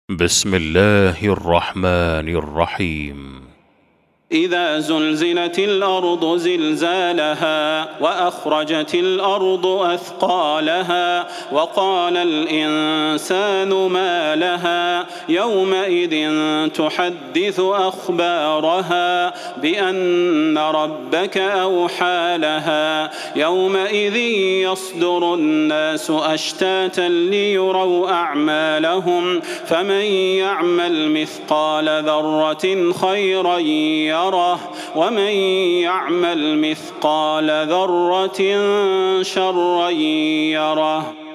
بسم الله الرحمن الرحيم. إذا زلزلت الأرض زلزالها وأخرجت الأرض أثقالها وقال الإنسان ما لها يومئذ تحدث أخبارها بأن ربك أوحى لها يومئذ يصدر الناس أشتاتا ليروا أعمالهم فمن يعمل مثقال ذرة خيرا يره ومن يعمل مثقال ذرة شرا يره.